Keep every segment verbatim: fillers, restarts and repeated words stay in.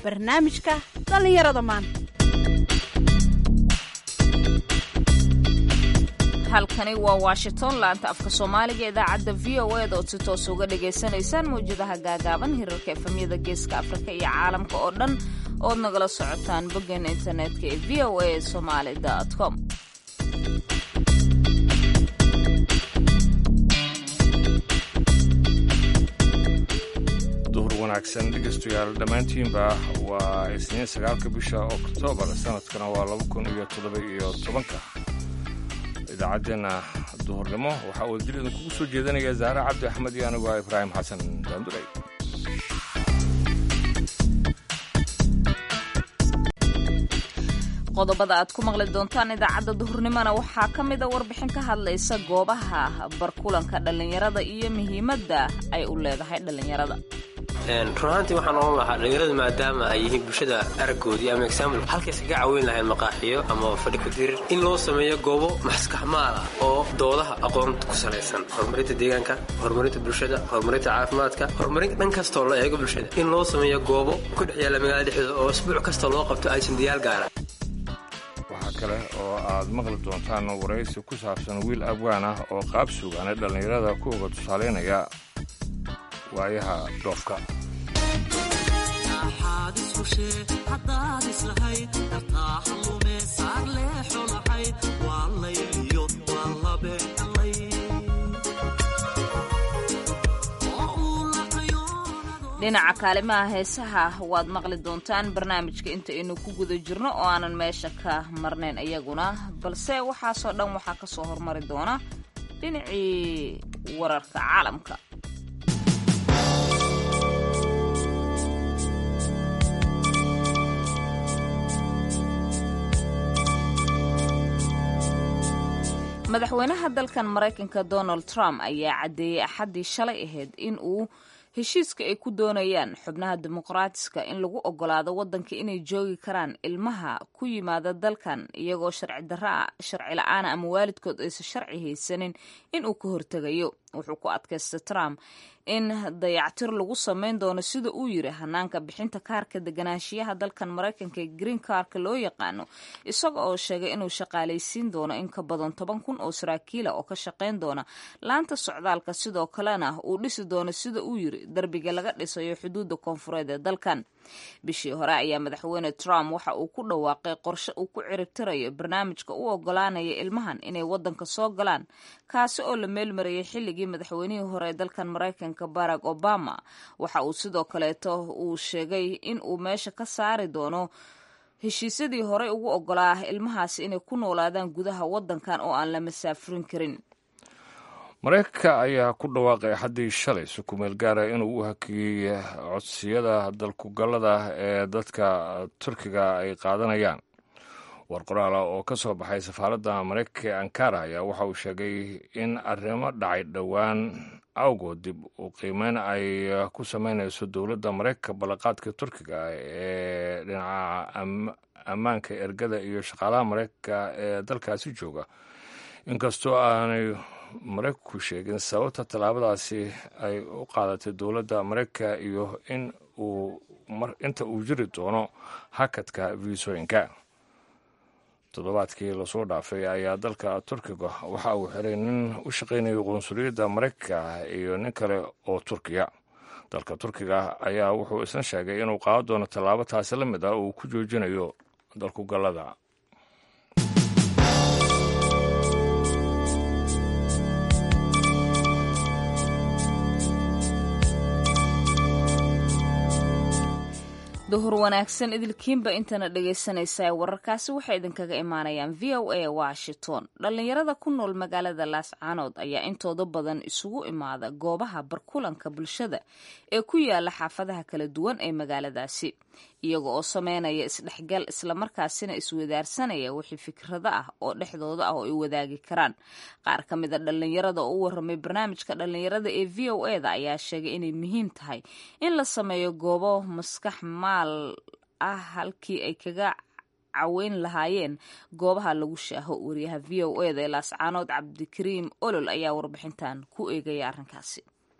barnaamijka dhallinyarada maanta. halkani waa Washington, laanta afka Soomaaliga idaacadda V O A da oo si toos uga dhageysanaysaan mawjadaha gaagaaban hirarka efamyada geeska Afrika iyo caalamka oo dhan ood nagala socotaan boggan internetka ee v o a somali dot com. duhur wanaagsan dhegeystayaal dhammaantiinba waa isniin sagaalka bisha Oktoobar sanadkana waa laba kun iyo toddoba iyo tobanka. idaacaddeena duhurnimo waxaa uu dil idinkugu soo jeedinaya Zahra Cabdi Axmed iyo anigu Ibraahim Xasan Daandulay. qodobada aad ku maqli doontaan idaacadda duhurnimona waxaa ka mid a warbixin ka hadlaysa goobaha barkulanka dhallinyarada iyo muhiimadda ay u leedahay dhallinyarada. runaantii waxaan oran lahaa dhalinyaradu maadaama ay yihiin bulshada araggoodii ama example halkays kaga caawin lahayn maqaaxiyo ama fadhi ku dirir in loo sameeyo goobo maskaxmaal ah oo doodaha aqoonta ku salaysan horumarinta deegaanka, horumarinta bulshada, horumarinta caafimaadka, horumarinta dhan kastoo la eego bulshada in loo sameeyo goobo ku dhex yaalla magaalada dhexdeeda oo isbuuc kasta loo qabto ajendayaal gaara. waxaa kale oo aad maqli doontaan waraysi ku saabsan wiil afgaan ah oo qaab sugaana dhallinyarada ku uga tusaalaynaya waayaha dhoofka. dhinaca kaalimaha heesaha waad maqli doontaan barnaamijka inta aynu ku guda jirno oo aanan meesha ka marnayn iyaguna, balse waxaasoo dhan waxaa ka soo hormari doona dhinacii wararka caalamka. madaxweynaha dalkan Mareykanka Donald Trump ayaa caddeeyay axaddii shalay ahayd in uu heshiiska ay ku doonayaan xubnaha dimuqraatiska in lagu ogolaado waddanka inay joogi karaan ilmaha ku yimaada dalkan iyagoo sharci darra sharci la'aana ama waalidkood aysan sharci haysanin in uu ka hortegayo. wuxuu ku adkaystay Trump in dayactir lagu samayn doono sida uu yiri hanaanka bixinta kaarka deganaanshiyaha dalkan Mareykanka ee green cardka loo yaqaano, isaga oo sheegay inuu shaqaalaysiin doono in ka badan toban kun oo saraakiila oo ka shaqayn doona laanta socdaalka, sidoo kalena uu dhisi doono sida uu yiri darbiga laga dhisayo xuduudda koonfureed ee dalkan. bishii hore ayaa madaxweyne Trump waxa uu ku dhawaaqay qorshe uu ku ciribtirayo barnaamijka u ogolaanaya ilmahan inay waddanka soo galaan, kaasi oo la meelmariyay xilligii madaxweynihii hore ee dalkan Mareykanka Barack Obama. waxa uu sidoo kaleeto uu sheegay in uu meesha ka saari doono heshiisyadii horey ugu ogolaa ilmahaasi inay ku noolaadaan gudaha waddankan oo aan la masaafurin karin. maraykanka ayaa ku dhawaaqay xaddii shalay si ku meel gaara inuu u hakiyey codsiyada dalkugallada ee dadka Turkiga ay qaadanayaan. war qoraal oo ka soo baxay safaaradda Mareykanka ee Ankara ayaa waxa uu sheegay in arrimo dhacay dhowaan awgood dib u qiimeyn ay ku samaynayso dowladda Mareykanka ballanqaadka Turkiga ee dhinaca ammaanka ergada iyo shaqaalaha Mareykanka ee dalkaasi jooga, inkastoo aanay Mareykanku sheegin sababta tallaabadaasi ay u qaadatay dowladda Mareykanka iyo in uu inta uu jiri doono hakadka viisooyinka. toddobaadkii lasoo dhaafay ayaa dalka Turkiga waxa uu xiray nin u shaqaynayay qunsuliyadda Mareykanka iyo nin kale oo Turkiya. dalka Turkiga ayaa wuxuu isna sheegay inuu qaado doono tallaabo taasi la mid ah oo uu ku joojinayo dalkugallada. duhur wanaagsan idilkiinba intana dhegaysanaysaa wararkaasi waxay idinkaga imaanayaan V O A Washington. dhallinyarada ku nool magaalada Laascaanood ayaa intooda badan isugu imaada goobaha barkulanka bulshada ee ku yaala xaafadaha kala duwan ee magaaladaasi, iyaga oo sameynaya isdhexgal islamarkaasina iswadaarsanaya wixii fikrado ah oo dhexdooda ah oo ay wadaagi karaan. qaar ka mid a dhallinyarada oo u warramay barnaamijka dhallinyarada ee V O A da ayaa sheegay inay muhiim tahay in la sameeyo goobo maskax maal ah halkii ay kaga caweyn lahaayeen goobaha lagu shaaho. wariyaha V O A da ee Laascaanood Cabdikariim Olol ayaa warbixintan ku eegaya arrinkaasi.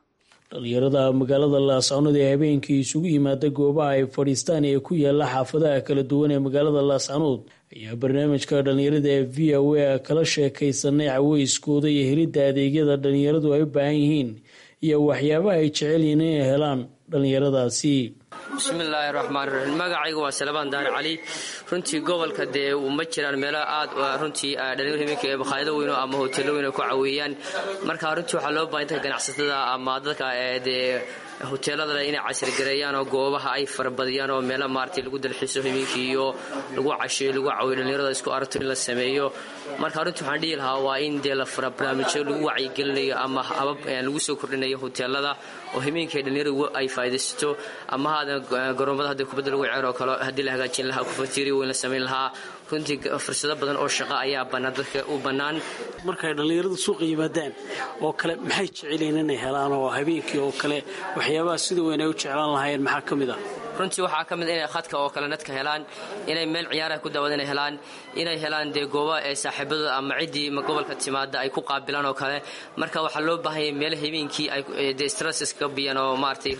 dhalinyarada magaalada laascanood ee habeenkii isugu yimaada goobaha ay fadhiistaan ee ku yaala xaafadaha kala duwan ee magaalada laascanood ayaa barnaamijka dhalinyarada ee v o a kala sheekaysanay caweyskooda iyo helidda adeegyada dhalinyaradu ay u baahan yihiin iyo waxyaabaha ay jecel yihiin inay helaan dhalinyaradaasi. bismillaahi raxmaani raxiim. magacayga waa salabaan daari cali. runtii gobolka dee uma jiraan meelo aad runtii dhalinyaro habeenka ee makhaayado weyn ama hoteelo weyn ay ku caweeyaan. marka runtii waxaa loo baahan tahay ganacsatada ama dadka dee hoteelada leh inay casrigareeyaan oo goobaha ay farabadiyaan oo meelo maartay lagu dalxiiso habeenkii iyo lagu casheeyo lagu caweeyo dhalinyarada isku aragto in la sameeyo. marka runtii waxaan dhihi lahaa waa in dee la fara barnaamijyo lagu wacyigelinayo ama habab lagu soo kordhinayo hoteelada oo habeenkii dhalinyaradu ay faa'idaysato ama hada garoomada hadda kubadda lagu ciyaaro kale haddii la hagaajin lahaa kufatiri weyn la samayn lahaa. runtii fursado badan oo shaqo ayaa bannaan dadka u bannaan. markay dhalinyaradu suuqa yimaadaan oo kale maxay jeceliin inay helaan oo habeenkii oo kale waxyaabaha sida weyn ay u jeclaan lahaayeen maxaa ka mid ah? runtii waxaa ka mid inay khadka oo kale nadka helaan, inay meel ciyaaraha ku daawada inay helaan, inay helaan dee gooba ee saaxiibada ama ciddii gobolka timaada ay ku qaabilaan oo kale. marka waxaa loo baahan yahay meel habeenkii ay dee stresses ka biyaan oo maartay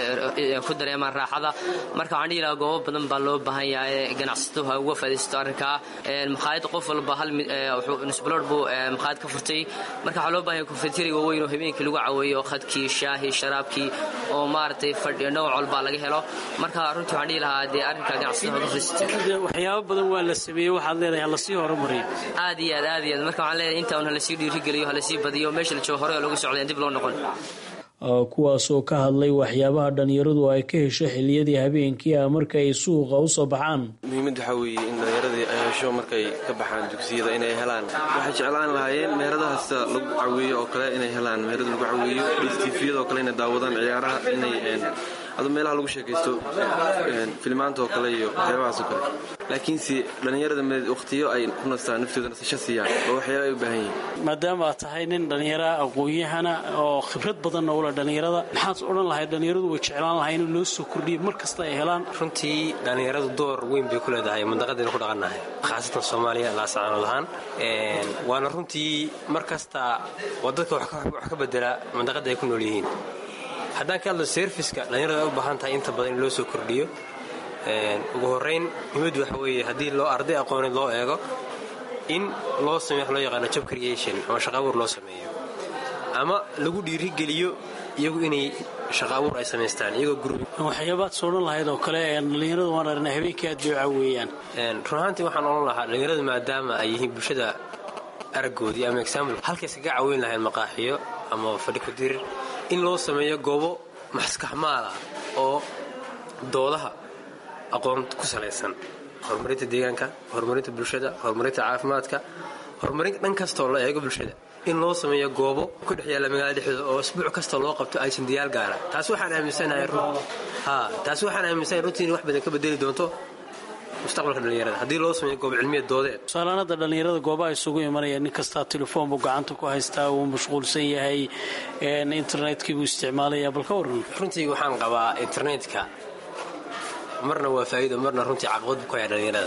ku dareemaan raaxada. marka waxaan dhihi lahaa goobo badan baa loo baahan yahay ganacsato ha uga faa'iidaysto arrinka. makhaayad qof walba hal nusbalood buu makhaayad ka furtay. marka waxaa loo baahan yahay kufatiri waaweyn oo habeenkii lagu caweeyo khadkii shaahi sharaabkii oo maartay fadhi nooc walba laga helo. marka runtii waxaan dhihi lahaa dee arrinka ganacsatada uga faa'iidaysto. waxyaabo badan waa la sameeyey waxaad leedahay hala sii horumariyo. aad iyo aad aad iyo aad marka waxaan leedahay inta un hala sii dhiirigeliyo hala sii badiyo meesha la joogo hore oo lagu socday dib loo noqon. kuwaasoo ka hadlay waxyaabaha dhalinyaradu ay ka hesho xiliyadii habeenkii ah marka ay suuqa u soo baxaan. muhiimad waxaa weeye in dhalinyaradii ay hesho markay ka baxaan dugsiyada inay helaan waxay jeclaan lahaayeen meheradahaas lagu caweeyo oo kale inay helaan meherada lagu caweeyo tviyada oo kale inay daawadaan ciyaaraha inay adu meelaha lagu sheekaysto filmaanta oo kale iyo waxyaabahaas oo kale. laakiinse dhalinyarada waqtiyo ay ku nastaan naftooda nasasho siiyaan oo waxyaaba ay u baahan yihiin. maadaama aad tahay nin dhalinyara aqoon-yahana oo khibrad badan oo ula dhalinyarada maxaad odhan lahayd dhalinyaradu way jeclaan lahay in loo soo kordhiyo mar kasta ay helaan? runtii dhalinyaradu door weyn bay ku leedahay mandaqadaynu ku dhaqannahay khaasatan soomaaliya laascaanood ahaan. waana runtii mar kasta waa dadka wax ka bedela mandaqada ay ku nool yihiin. haddaan ka hadlo serviska dhalinyarada ay u baahan tahay inta badan in loo soo kordhiyo. ugu horeyn muhiimadu waxa weeye haddii loo arday aqooneed loo eego in loo sameeyo wax loo yaqaano job creation ama shaqa abuur loo sameeyo ama lagu dhiirigeliyo iyagu inay shaqa abuur ay samaystaan iyagoo gurbi. waxyaabaad soo odhan lahayd oo kale dhalinyaradu waan aragnay habeenkii aad bay u caweeyaan. run ahaantii waxaan odhan lahaa dhalinyaradu maadaama ay yihiin bulshada araggoodii ama example halkay iskaga caweyn lahayn maqaaxiyo ama fadhi ku dirir in loo sameeyo goobo maskaxmaala oo doodaha aqoon ku salaysan horumarinta deegaanka, horumarinta bulshada, horumarinta caafimaadka, horumarin dhan kastoo la eego bulshada in loo sameeyo goobo ku dhex yaalla magaalada dhexdooda oo isbuuc kastoo loo qabto aysan diyaal gaara. taas waxaan aaminsanahay taas waxaan aaminsanahay runtii in wax badan ka bedeli doonto mustaqbalka dhalinyarada haddii loo sameeyo goob cilmiya doodeed. tusaalaanada dhalinyarada goobaha isugu imanaya nin kastaa telefoon buu gacanta ku haystaa wuu mashquulsan yahay internetkii buu isticmaalaya bal ka waran. runtii waxaan qabaa internetka marna waa faa'iido marna runtii caqabad ku haya dhalinyarada.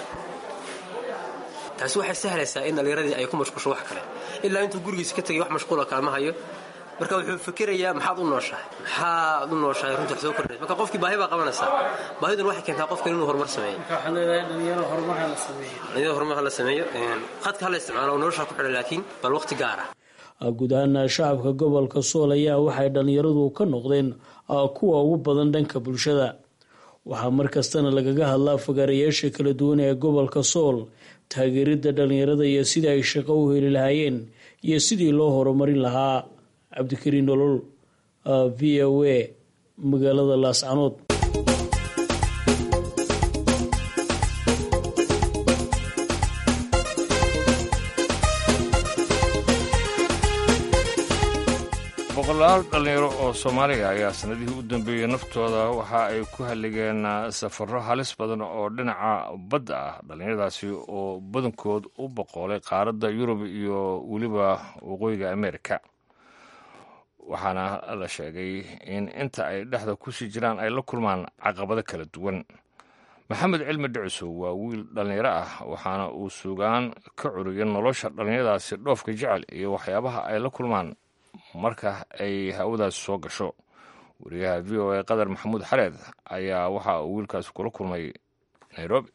taasi waxay sahlaysaa in dhalinyaradii ay ku mashquusho wax kale ilaa intuu gurigiisa ka tegay wax mashquula kalama hayo. marka wuxuu fikirayaa maxaad u nooshahay maxaad u nooshahay runtii wax soo kordhinaysa. marka qofkii baahi baa qabanaysaa baahiduna waxay keentaa qofkan inuu horumar sameeyo. marka waxaad leedahay dhalinyaro horumar ha la sameeyo dhalinyaro horumar ha la sameeyo khadka ha la isticmaalo oo nolosha ku xidhan laakiin bal waqti gaar ah. guud ahaan shacabka gobolka sool ayaa waxay dhalinyaradu ka noqdeen kuwa ugu badan dhanka bulshada. waxaa mar kastana lagaga hadlaa fagaarayaasha kala duwan ee gobolka sool taageeridda dhalinyarada iyo sidii ay shaqo u heli lahaayeen iyo sidii loo horumarin lahaa. cabdikariin nolol v o a magaalada laascanood. boqolaal dhalinyaro oo soomaaliya ayaa sanadihii u dambeeyey naftooda waxa ay ku halligeen safarro halis badan oo dhinaca badda ah. dhallinyaradaasi oo badankood u boqoolay qaaradda yurub iyo weliba waqooyiga ameerika. waxaana la sheegay in inta ay dhexda kusii jiraan ay la kulmaan caqabado kala duwan. maxamed cilmi dhicisow waa wiil dhallinyaro ah waxaana uu sugaan ka curiyay nolosha dhallinyaradaasi dhoofka jecel iyo waxyaabaha ay la kulmaan marka ay hawadaasi soo gasho. wariyaha v o a qadar maxamuud xareed ayaa waxa uu wiilkaasi kula kulmay nairobi.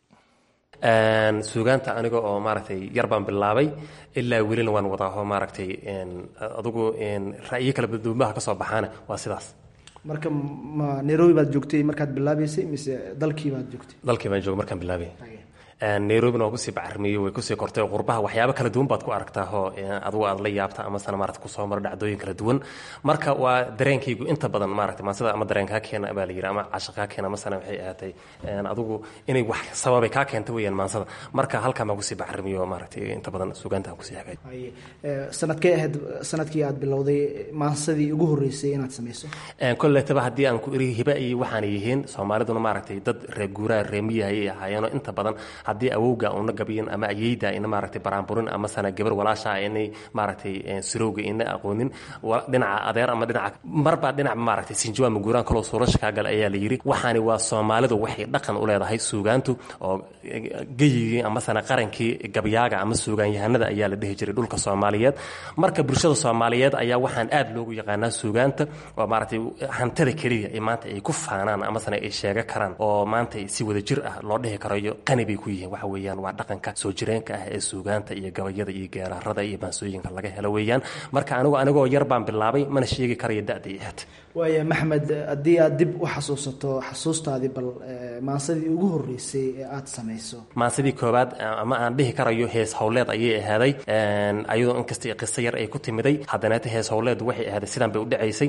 suugaanta aniga oo maaragtay yar baan bilaabay ilaa welina waan wadaaho maaragtay adugu ra'yo kala baduumaha ka soo baxaana waa sidaas. marka ma nairobi baad joogtay markaad bilaabaysay mise dalkii baad joogtay? dalkii baan joogay markaan bilaabay. nairobina waa kusii bacarmiyey way kusii kortay qurbaha waxyaabo kala duwan baad ku aragtaa oo adigu aad la yaabta ama sana maaragtay kusoo mara dhacdooyin kala duwan. marka waa dareenkaygu inta badan maaragtay maansida ama dareenkaa keena baa la yidhi ama cashaqaa keena ama sana waxay ahaatay adigu inay wax sababay kaa keenta weeyaan maansada. marka halkaan baan kusii bacarmiyo maaragtay inta badan suugaantaan kusii hagaajiyey. sanadkee ahayd sanadkii aad bilowday maansadii ugu horreysay inaad samayso? kolletaba haddii aan ku iri hiba iyo waxaana yihiin soomaaliduna maaragtay dad reeguuraa reemiyaha ay ahaayeenoo inta badan haddii awowga una gabiyin ama ayeyda ina maaragtay baraanburin ama sana gabar walaasha inay maaragtay sirowga ina aqoonin dhinaca adeer ama dhinaca marba dhinac maaragtay sinjawaa muguuraan kaloo suurasha kaa gal ayaa la yidhi waxaani waa soomaalidu waxay dhaqan u leedahay suugaantu oo geyigii ama sana qarankii gabyaaga ama suugaanyahanada ayaa la dhihi jiray dhulka soomaaliyeed. marka bulshada soomaaliyeed ayaa waxaan aad loogu yaqaanaa suugaanta oo maaragtay hantada keliya ee maanta ay ku faanaan ama sana ay sheega karaan oo maanta si wada jir ah loo dhihi karayo qani bay ku yihiin. waxa weeyaan waa dhaqanka soo jireenka ah ee suugaanta iyo gabayada iyo geeraarada iyo maansooyinka laga helo weeyaan. marka anigu anigoo yar baan bilaabay mana sheegi karayo da'dii ahayd. waaya maxamed, haddii aad dib u xasuusato xasuustaadii bal maansadii ugu horreysay ee aad samayso? maansadii koowaad ama aan dhihi karayo hees howleed ayay ahaaday ayadoo inkasta qiso yar ay ku timiday haddanaata hees howleed waxay ahaaday sidaan bay u dhacaysay.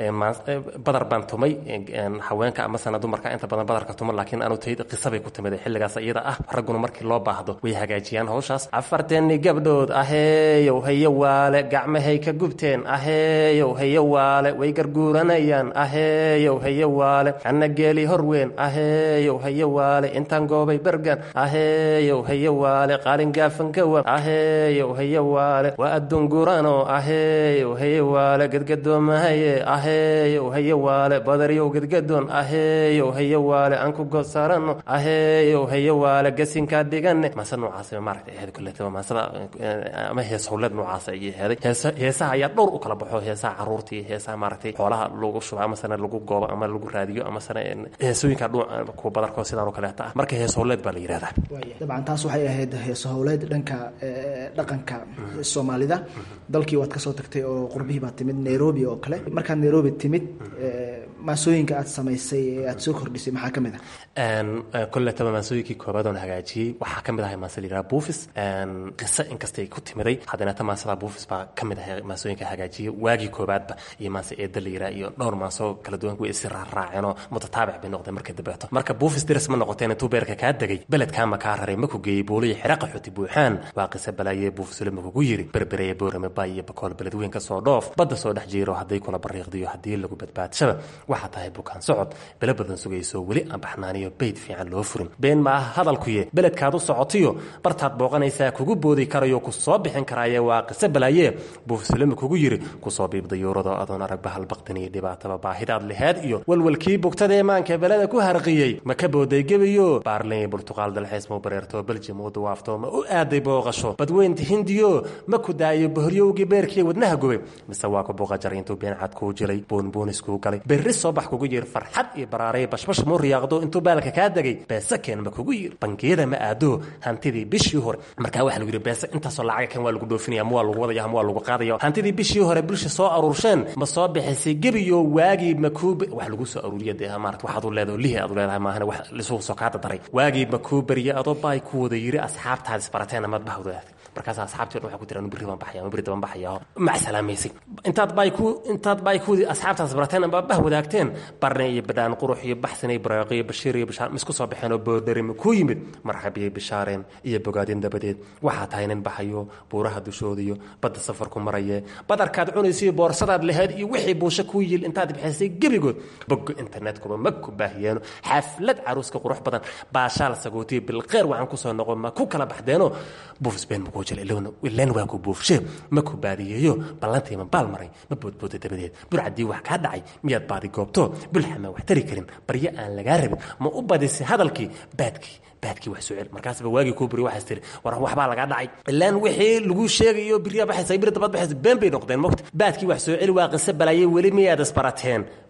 badar baan tumay haweenka ama sana dumarka inta badan badarka tuma laakiin aanu tahay qiso bay ku timiday xilligaas iyada ah. ragguna markii loo baahdo way hagaajiyaan hawshaas. afarteeni gabdhood aheeyow hayo waale gacmahay ka gubteen aheeyow hayo waale way garguuranayaan aheeyow hayo waale anna geeli horweyn aheeyow hayo waale intaan goobay bergan aheeyow hayo waale qaalin gaafankawa aheeyow hayo waale waa adduun gurano aheeyow hayo waale gadgadoomahaye aheeyow hayo waale badaryow gadgadoon aheeyow hayo waale aan ku godsarano aheeyow hayo waale gasinkaa dhigane maasad noocaas maaragtay ahayd kulletaba maasada ama hees howleed noocaas ayay ahaday. heesaha ayaa dhowr u kala baxo heesaha caruurtii heesaha maaragtay xoolaha lagu shubo ama sana lagu goobo ama lagu raadiyo ama sana heesooyinka kuwa badarkoo sidaan oo kaleeta ah. marka hees howleed baa la yidhahdaa. dabcan taas waxay ahayd hees howleed dhanka dhaqanka soomaalida. dalkii waad ka soo tagtay oo qurbihii baad timid nairobi oo kale. markaad nairobi timid maasooyinka aad samaysay ee aad soo kordhisay maxaa ka mid ah? kolletaba maasooyinkii koobaad oon hagaajiyey waxaa ka mid ahay maase la yidhaha buufis. qiso inkastay ku timiday haddanaata maasada buufis baa ka mid ahay maasooyinka hagaajiyey waagii koobaadba iyo maase eeda la yidhaha iyo dhowr maasoo kala duwan way isi raaraaceen oo mutataabic bay noqdeen markay dambeeto. marka buufis diris ma noqoteen intuu beerka kaa degay beledkaama kaa raray ma ku geeyey booliyo xira qaxooti buuxaan waa qiso balaayee buufisule ma kugu yiri berbereye boorame baay iyo bakool beledweyn ka soo dhoof badda soo dhex jiiro hadday kula bariiqdiyo haddii lagu badbaadshaba waxaa tahay bukaan socod bele badan sugayso weli aan baxnaaniyo bayd fiican loo furin. been ma aha hadalkuye beledkaad u socotiyo bartaad booqanaysaa kugu boodi karayo ku soo bixin karaaye waa qiso balaayee buufisulema kugu yiri kusoo biibdayuurado adoon arag bahal baqdiniyo dhibaataba baahidaad laheed iyo walwalkii bugtadee maanka beleda ku harqiyey ma ka booday gebiyo baarlin burtuqaal dalxiis mau bareerto beljim u dawaafto ma u aaday booqasho badweynta hindiyo ma ku daayo bohoryowgii beerkii wadnaha gubay mise waa ku buuqa jar intuu beencad kuu jilay buunbuuniskuu galay berri soo bax kugu yiri farxad iyo baraaray bashbash muu riyaaqdo intuu baalka kaa degay beesa keen ma kugu yiri bangiyada ma aado hantidii bishii hore. markaa waxaa lagu yidhi beesa intaasoo lacaga kan waa lagu dhoofinaya ama waa lagu wadaya ama waa lagu qaadaya hantidii bishii hore bulsha soo aruursheen ma soo bixisay gebiyo waagii makuub wax lagu soo aruuriya dee maarata waxaad u leedahay lihi aad u leedahay maahane wax lisugu soo kaada daray waagii makuu beriye adoo baay ku wada yiri asxaabtaad isbarateen amaad bahwadaad markaas asxaabtii waxaa ku tiraan biri baan baxaya ama biri daban baxaya mac salaamaysay intaad baay ku intaad baay ku asxaabtaas isbarateen ama bah wadaagteen barne iyo badaan qurux iyo baxsan iyo baraaqiyo iyo bashiir iyo bashaar isku soo baxeen oo boodari ku yimid marxabiye bishaareen iyo bogaadin dabadeed waxaa tahay nin baxayo buuraha dushooda iyo badda safar ku maraya badarkaad cunaysa boorsadaad lahayd iyo wixii buusha ku yil intaad bixisay gebigood bog internetkuba ma ku baahiyeen xaflad caruuska qurux badan baashaal sagootiye bilqeer waxaan ku soo noqon ma ku kala baxdeeno buufis been muku jilay ilowna ileen waa ku buufshe ma ku baadiyeeyo ballantii ma baal maray ma boodbooda dabadeed burcadii wax kaa dhacay miyaad baadi goobto bulxama wax tari karin baryo aan lagaa rabin ma u badisay hadalkii baadkii baadkii wax soo cel markaasba waagii ku buri waxaas tiri war waxbaa laga dhacay ilaan wixii lagu sheegayo biriya baxaysa bir dabad baxaysa been bay noqdeen moqt baadkii wax soo cel waa qisa balaayay weli miyaad isbarateen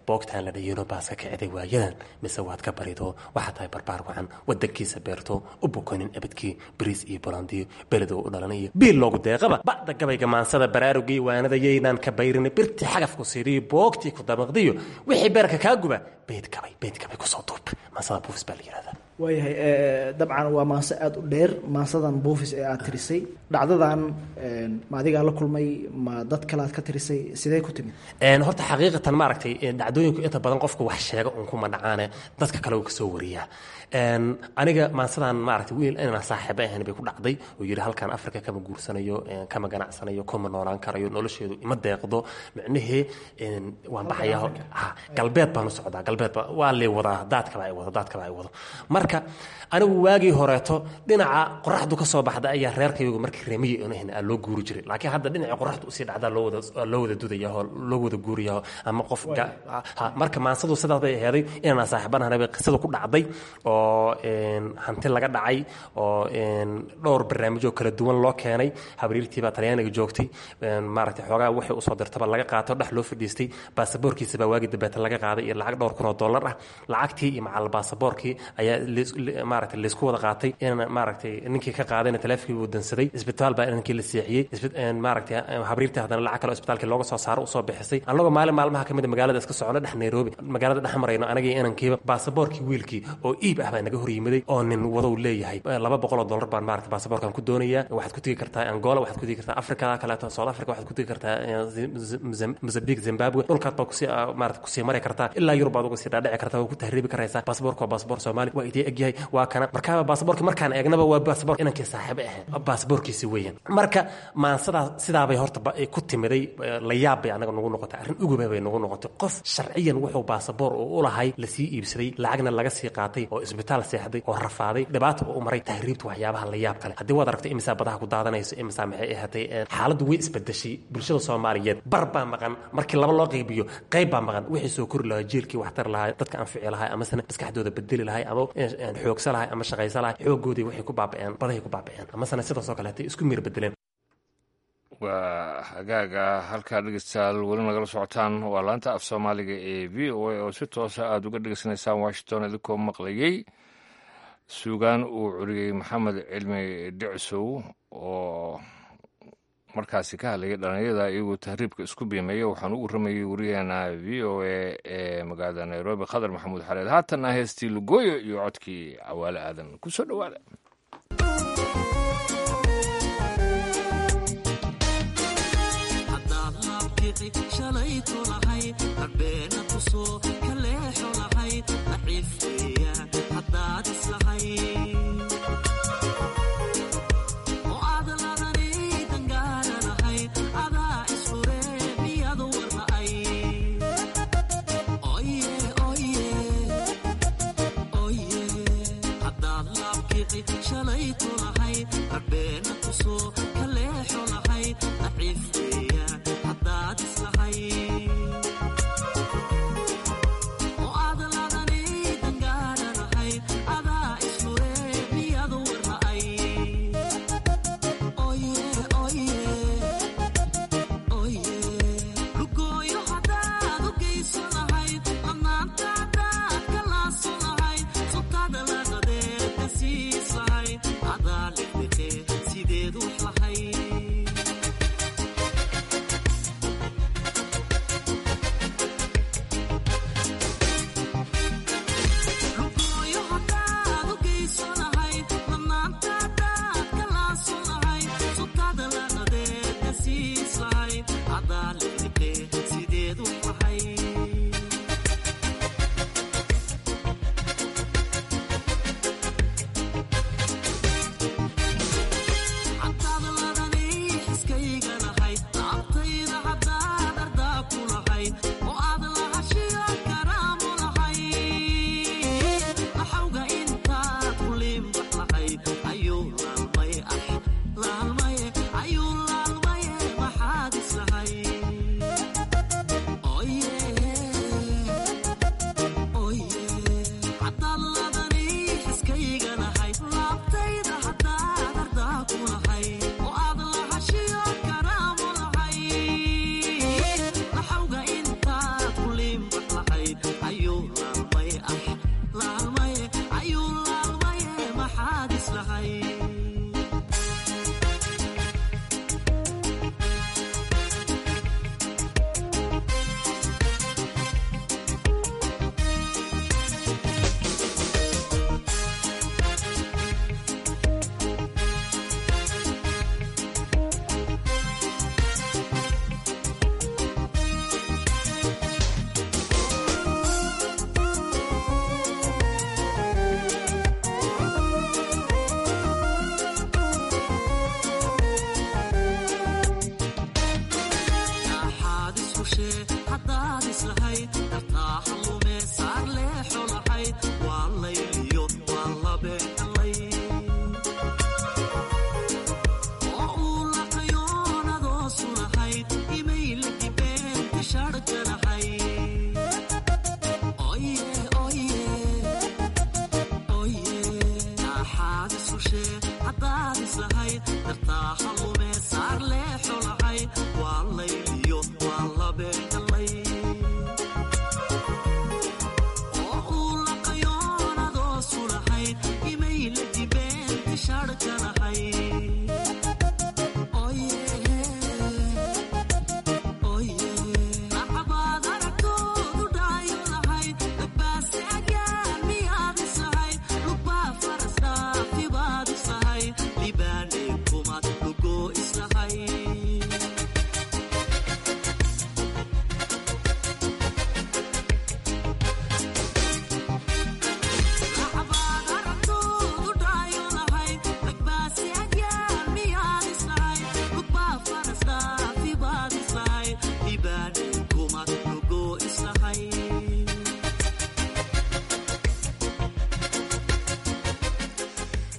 boogtaan la dhayino baaska kiciday waayadan mise waad ka barido waxaa tahay barbaar wacan wadankiisa beerto u bukonin abadkii bariis iyo bolandiyo beledo u dhalanayo biil loogu deeqaba bacda gabayga maansada baraarugii waanada yaynaan ka bayrin birti xagafku siiriyo boogtii ku dabaqdiyo wixii beerka kaa guba beed gabay beed gabay kusoo duub maansada buufis baa la yidhahdaa waayahay dabcan waa maanse aada u dheer maansadan buufis ee aad tirisay dhacdadan ma adigaa la kulmay ma dad kale aad ka tirisay sidee ku timid horta xaqiiqatan maaragtay dhacdooyinku inta badan qofka wax sheega un kuma dhacaane dadka kale uu kasoo wariyaa aniga maansadan maaragtay wiil inaan saaxiibo ahayn bay ku dhacday oo yidhi halkan afrika kama guursanayo kama ganacsanayo kuma noolaan karayo nolosheedu ima deeqdo micnihii waan baxayaa galbeed baan u socdaa galbeed ba waa lee wadaa daadkaba ay wado daadkaba ay wado marka anigu waagii horeeto dhinaca qoraxdu ka soo baxda ayaa reerkaygu markii reemiye inahin aa loo guuri jiray laakiin hadda dhinaca qoraxdu usii dhacdaa loo wada loo wada dudayaho loo wada guuriyaho ama qof marka maansadu sidaas bay aheeday inaan saaxiibanahay bay qisada ku dhacday oo hanti laga dhacay oo dhowr barnaamijyo kala duwan loo keenay habriirtii baa talyaaniga joogtay maaragtay xoogaa wixii usoo dirtaba laga qaato dhex loo fadhiistay baasaboorkiisa baa waagii dambeeta laga qaaday iyo lacag dhowr kun oo dollar ah lacagtii iyo macal baasaboorkii ayaa maaragtay laysku wada qaatay in maaragtay ninkii ka qaadayna taleefonkii uu dansaday isbitaal baa inankii la seexiyey maaragtay habriirtii haddana lacag kale oo isbitaalkii looga soo saaro usoo bixisay annagoo maalin maalmaha ka mid a magaalada iska socono dhex nairobi magaalada dhex marayno anagii inankiiba baasaboorkii wiilkii oo iib ah baa naga hor yimiday oo nin wadow leeyahay laba boqol oo dollar baan maaragtay baasaboorkan ku doonayaa waxaad ku tegi kartaa angola waxaad ku tegi kartaa afrika kaleeto south africa waxaad ku tegi kartaa mozambique zimbabwe dhulkaad baa kusii maaragtay kusii mari kartaa ilaa yurub baad uga sii dhaadhici kartaa waa ku tahriibi karaysaa baasaboorka waa baasaboor soomaali waa idii egyahay waa kana markaaba baasaboorki markaan eegnaba waa baasaboor inankii saaxiibo ahayn baasaboorkiisi weeyaan marka maansadaa sidaabay horta ku timiday la yaab bay anaga nagu noqotay arrin uguba bay nagu noqotay qof sharciyan wuxuu baasaboor uu u lahay lasii iibsaday lacagna laga sii qaatay oo isbitaal seexday oo rafaaday dhibaata u maray tahriibta waxyaabaha la yaab kale haddii waad aragtay imisaa badaha ku daadanayso imisaa maxay ahaatay xaaladdu way isbedeshay bulshada soomaaliyeed bar baa maqan markii laba loo qaybiyo qayb baa maqan wixii soo kori lahaa jiilkii waxtar lahaa dadka anfici lahaa amasena maskaxdooda bedeli lahay ama xoogsa lahay ama shaqaysa lahay xoogoodii waxay ku baaba'een badahay ku baaba'een amasena sidaasoo kale hatay isku miir bedeleen waa hagaaga halkaa dhegeystayaal weli nagala socotaan waa laanta af soomaaliga ee v o a oo si toosa aada uga dhegeysanaysaan washington idinkoo maqlayey suugaan uu curiyey maxamed cilmi dhicsow oo markaasi ka hadlayay dhallinyada iyagoo tahriibka isku biimeeya waxaan u warramayey wariyaheena v o a ee magaalada nairobi khadar maxamuud xareed haatanna heestii lugooyo iyo codkii cawaale aadan ku soo dhowaada Oh,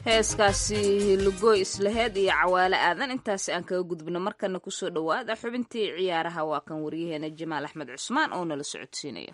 heeskaasi lugoy islaheed iyo cawaale aadan intaasi aan kaga gudbino markana kusoo dhowaada xubintii ciyaaraha waa kan waryaheena jamaal axmed cusmaan oo nala socodsiinaya.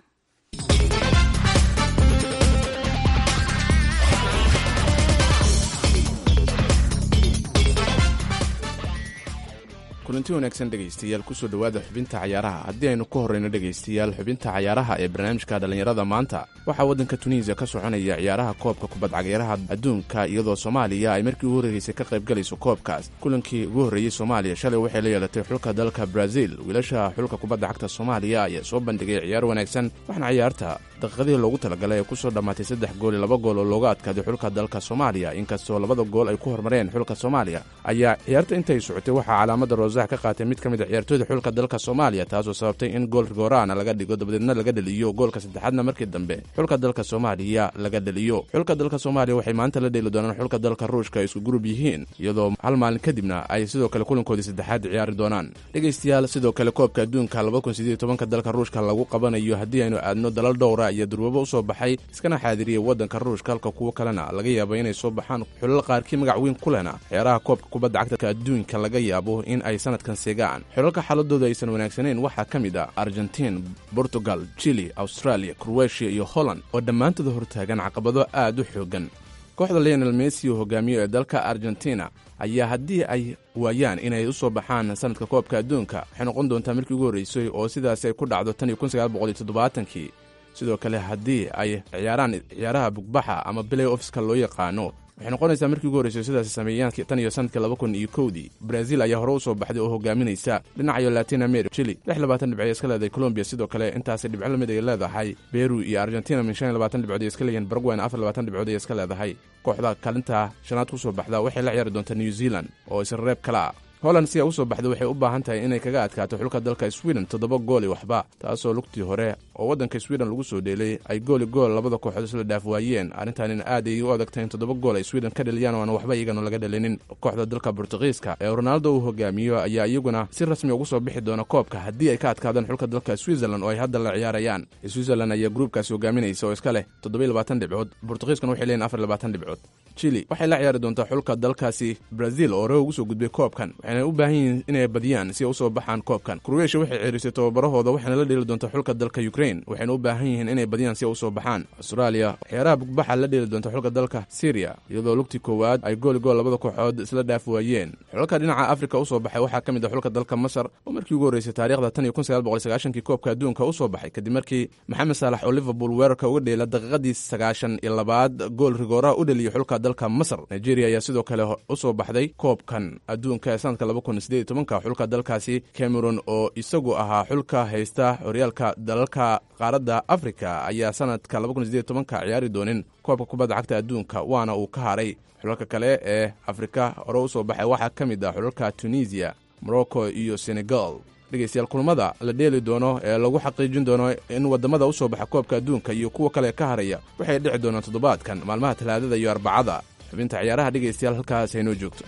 kulanti wanaagsan dhegaystayaal kusoo dhowaada xubinta cayaaraha. haddii aynu ka horreyno dhegaystayaal xubinta cayaaraha ee barnaamijka dhallinyarada maanta waxaa waddanka tuniisiya ka soconaya ciyaaraha koobka kubadcagayaraha adduunka iyadoo soomaaliya ay markii ugu horreysay ka qayb galayso koobkaas. kulankii ugu horreeyey soomaaliya shalay waxay la yeelatay xulka dalka brazil. wiilasha xulka kubadda cagta soomaaliya ayaa soo bandhigay ciyaar wanaagsan waxaana ciyaarta daqiiqadii loogu talagalay ee kusoo dhammaatay saddex gool iyo laba gool oo looga adkaaday xulka dalka soomaaliya. inkastoo labada gool ay ku hormareen xulka soomaaliya ayaa ciyaarta intay socotay waxaa calaamada roosaha ka qaatay mid ka mid a ciyaartooyda xulka dalka soomaaliya, taasoo sababtay in gool rigoorana laga dhigo dabadeedna laga dhaliyo goolka saddexaadna markii dambe xulka dalka soomaaliya laga dhaliyo. xulka dalka soomaaliya waxay maanta la dheeli doonaan xulka dalka ruushka ay isku gurub yihiin iyadoo hal maalin kadibna ay sidoo kale kulankoodii saddexaad ciyaari doonaan. dhegaystayaal sidoo kale koobka adduunka laba kun sideed iyo tobanka dalka ruushka lagu qabanayo haddii aynu aadno dalal dhowra iyo durwabo usoo baxay iskana xaadiriyey waddanka ruushka halka kuwo kalena laga yaabo inay soo baxaan xulal qaarkii magac weyn ku lehna ciyaaraha koobka kubadda cagta adduunka laga yaabo in ay sanadkan seegaan. xulalka xaaladooda aysan wanaagsanayn waxaa ka mid ah argentiin, portugal, chili, australia, kroatia iyo holland oo dhammaantooda hortaagan caqabado aad u xoogan. kooxda leonel messi oo hogaamiyo ee dalka argentina ayaa haddii ay waayaan inay u soo baxaan sanadka koobka adduunka waxay noqon doontaa markii ugu horreysay oo sidaas ay ku dhacdo tan iyo kun sagaal boqol iyo toddobaatankii. sidoo kale haddii ay ciyaaraan ciyaaraha bugbaxa ama play offska loo yaqaano waxay noqonaysaa markii ugu horreysay sidaasi sameeyaan tan iyo sanadkii laba kun iyo kowdii. brazil ayaa hore u soo baxday oo hogaaminaysa dhinacayo latin america. chili lix labaatan dhibcood iska leedahay colombia, sidoo kale intaasi dhibco lamid ay leedahay peru iyo argentina min shan iyo labaatan dhibcood ay iska leeyihiin. baragwayna afar labaatan dhibcood ay iska leedahay. kooxda kaalinta shanaad ku soo baxda waxay la ciyaari doontaa new zealand oo isla reeb kale ah. holland si ay u soo baxda waxay u baahan tahay inay kaga adkaato xulka dalka sweden toddoba gool i waxba, taasoo lugtii hore oo waddanka sweden lagu soo dheelay ay gooli gool labada kooxood isla dhaaf waayeen. arrintaanina aad ay u adagtahay in toddoba gool ay sweden ka dhaliyaan oo aan waxba iyagana laga dhalinin. kooxda dalka bortugiiska ee ronaldo uu hogaamiyo ayaa iyaguna si rasmi ugu soo bixi doona koobka haddii ay ka adkaadaan xulka dalka switzerland oo ay hadda la ciyaarayaan. switzerland ayaa gruubkaasi hogaaminaysa oo iska leh toddoba iyo labaatan dhibcood, bortugiiskana waxay leeyihin afar iyo labaatan dhibcood. chili waxay la ciyaari doontaa xulka dalkaasi brazil oo hore ugu soo gudbay koobkan, waxayna u baahan yihiin inay badiyaan si ay u soo baxaan koobkan. kroatia waxay ceerisay tababarahooda waxayna la dheeli doontaa xulka dalka ukraine, waxayna u baahan yihiin inay badiyaan si ay u soo baxaan. australia ciyaaraha bugbaxa la dheeli doonta xulka dalka syria iyadoo lugtii koowaad ay gooli gool labada kooxood isla dhaaf waayeen. xulalka dhinaca afrika u soo baxay waxaa ka mid ah xulka dalka masar oo markii ugu horreysay taariikhda tan iyo kun sagaal boqol sagaashankii koobka adduunka u soo baxay kadib markii maxamed saalax oo liverpool weerarka uga dheela daqiiqadii sagaashan iyo labaad gool rigooraha u dheliyay xulka dalka masar. nigeria ayaa sidoo kale u soo baxday koobkan adduunka ee sanadka laba kun sideed iyo tobanka. xulka dalkaasi cameron oo isagu ahaa xulka haysta horyaalka dalalka qaaradda afrika ayaa sanadka laba kun sideed iyo tobanka ciyaari doonin koobka kubadda cagta adduunka waana uu ka haray. xulalka kale ee afrika hore u soo baxay waxaa ka mid ah xulalka tunisia, morocco iyo senegal. dhegaystayaal kulamada la dheeli doono ee lagu xaqiijin doono in waddamada u soo baxa koobka adduunka iyo kuwa kale ka haraya waxay dhici doonaan toddobaadkan maalmaha talaadada iyo arbacada. xubinta ciyaaraha dhegaystayaal halkaas aynoo joogto.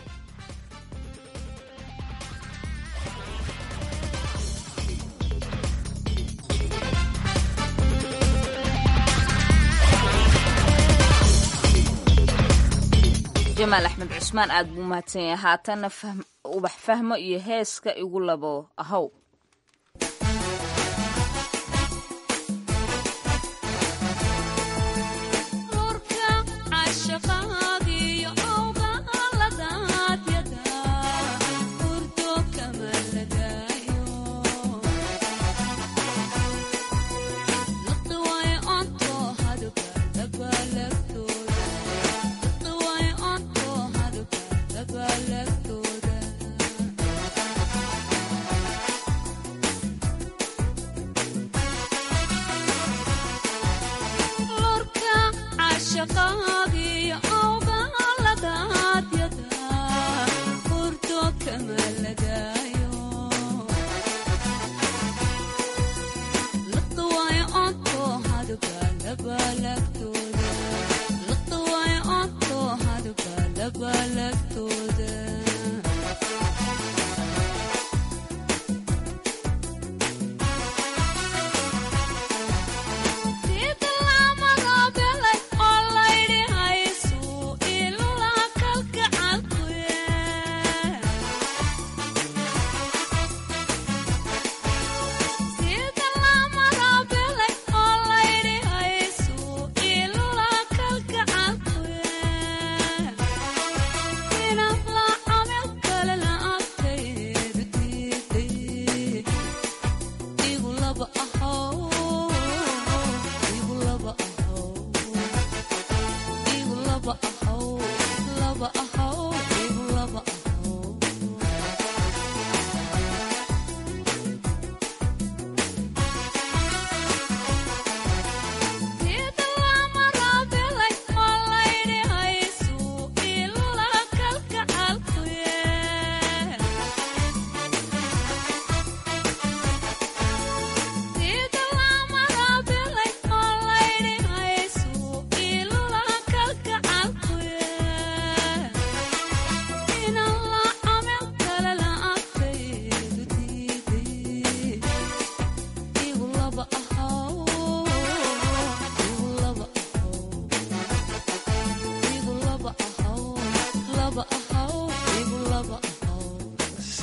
jamaal axmed cusmaan aad buu mahadsan yahay. haatanna ubax fahmo iyo heeska igu labo ahow.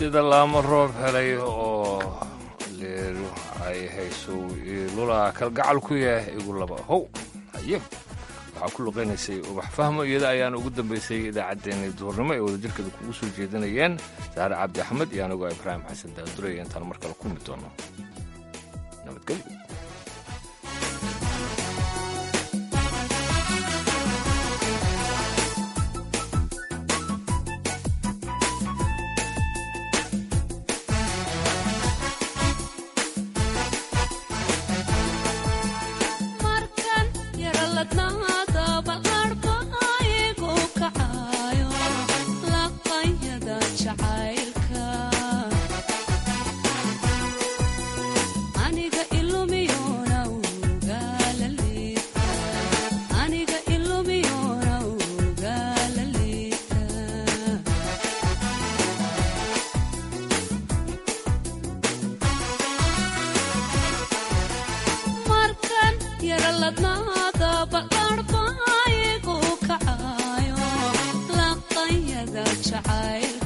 sida laamo roob helay oo leeru ay hayso lula kalgacal ku yahay igu laba how haye waxaa ku luqaynaysay ubax fahmo iyada ayaan ugu dambaysay idaacaddeenii duhurnimo ee wadajirkeeda kugu soo jeedinayeen saare cabdi axmed iyo anigoo ibraahim xasan daadurey intaan mar kale kulmi doono nabadgelyo ladnaada baqarba igu kacayo laqayada jacayl